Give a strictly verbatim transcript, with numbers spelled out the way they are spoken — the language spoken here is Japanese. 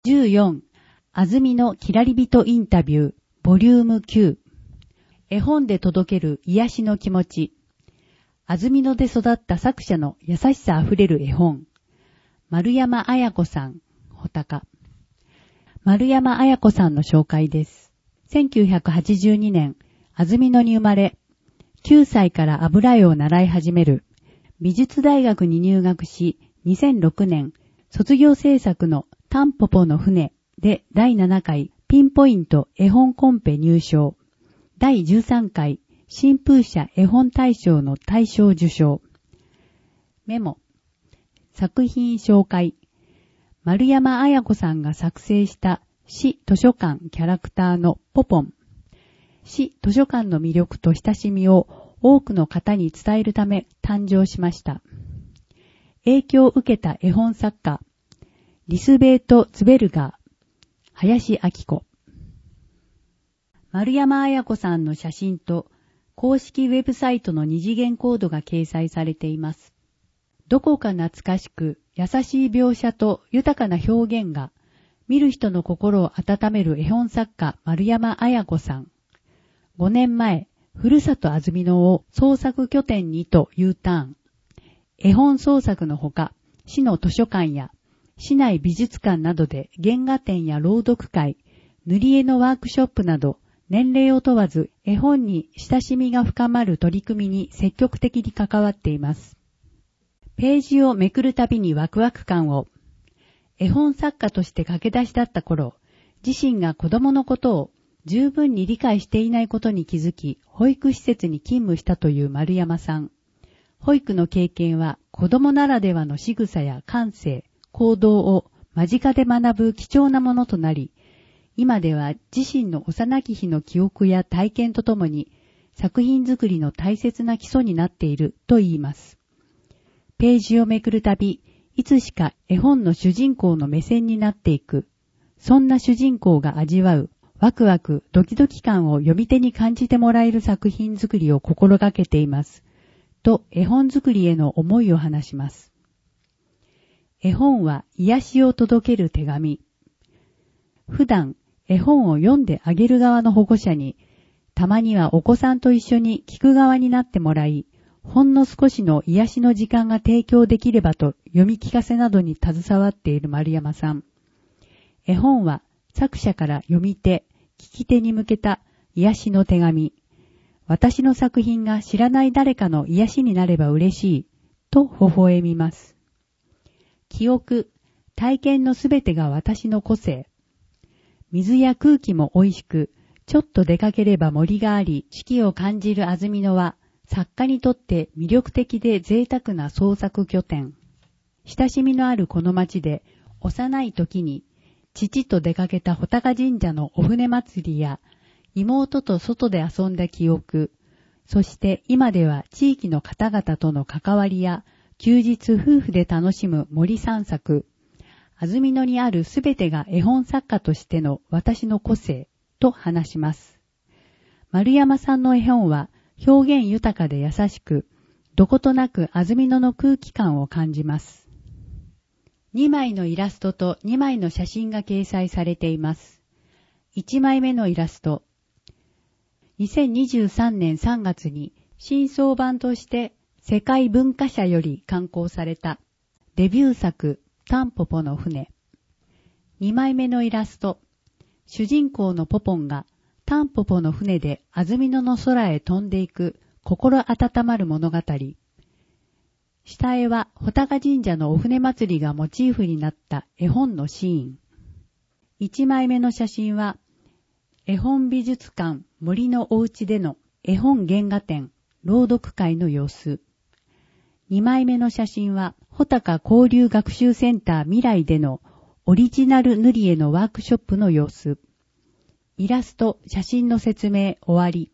じゅうよん、あずみのきらりびとインタビュー、ボリュームきゅう。絵本で届ける癒しの気持ち。あずみので育った作者の優しさあふれる絵本。丸山綾子さん、ほたか。丸山綾子さんの紹介です。せんきゅうひゃくはちじゅうにねん、あずみのに生まれ、きゅうさいから油絵を習い始める。美術大学に入学し、にせんろくねん、卒業制作のタンポポの船でだいななかいピンポイント絵本コンペ入賞。だいじゅうさんかい新風社絵本大賞の大賞受賞。メモ。作品紹介。丸山綾子さんが作成した市図書館キャラクターのポポン。市図書館の魅力と親しみを多くの方に伝えるため誕生しました。影響を受けた絵本作家、リスベート・ツベルガー、林明子。丸山綾子さんの写真と公式ウェブサイトの二次元コードが掲載されています。どこか懐かしく優しい描写と豊かな表現が見る人の心を温める絵本作家丸山綾子さん。ごねんまえ、ふるさとあずみのを創作拠点にと U ターン。絵本創作のほか、市の図書館や市内美術館などで原画展や朗読会、塗り絵のワークショップなど、年齢を問わず絵本に親しみが深まる取り組みに積極的に関わっています。ページをめくるたびにワクワク感を。絵本作家として駆け出しだった頃、自身が子供のことを十分に理解していないことに気づき、保育施設に勤務したという丸山さん。保育の経験は子供ならではの仕草や感性、行動を間近で学ぶ貴重なものとなり、今では自身の幼き日の記憶や体験とともに作品作りの大切な基礎になっていると言います。ページをめくるたび、いつしか絵本の主人公の目線になっていく。そんな主人公が味わうワクワクドキドキ感を読み手に感じてもらえる作品作りを心がけています。と絵本作りへの思いを話します。絵本は癒しを届ける手紙。普段絵本を読んであげる側の保護者に、たまにはお子さんと一緒に聞く側になってもらい、ほんの少しの癒しの時間が提供できればと読み聞かせなどに携わっている丸山さん。絵本は作者から読み手、聞き手に向けた癒しの手紙。私の作品が知らない誰かの癒しになれば嬉しい、と微笑みます。記憶、体験のすべてが私の個性。水や空気も美味しく、ちょっと出かければ森があり、四季を感じるあずみのは、作家にとって魅力的で贅沢な創作拠点。親しみのあるこの町で、幼い時に、父と出かけた穂高神社のお船祭りや、妹と外で遊んだ記憶、そして今では地域の方々との関わりや、休日夫婦で楽しむ森散策、あずみのにあるすべてが絵本作家としての私の個性と話します。丸山さんの絵本は表現豊かで優しく、どことなくあずみのの空気感を感じます。にまいのイラストとにまいの写真が掲載されています。いちまいめのイラスト。にせんにじゅうさんねんさんがつに新装版として世界文化社より刊行されたデビュー作タンポポの船。にまいめのイラスト。主人公のポポンがタンポポの船であずみのの空へ飛んでいく心温まる物語。下絵は穂高神社のお船祭りがモチーフになった絵本のシーン。いちまいめの写真は絵本美術館森のおうちでの絵本原画展朗読会の様子。にまいめの写真は穂高交流学習センター未来でのオリジナル塗り絵のワークショップの様子。イラスト、写真の説明終わり。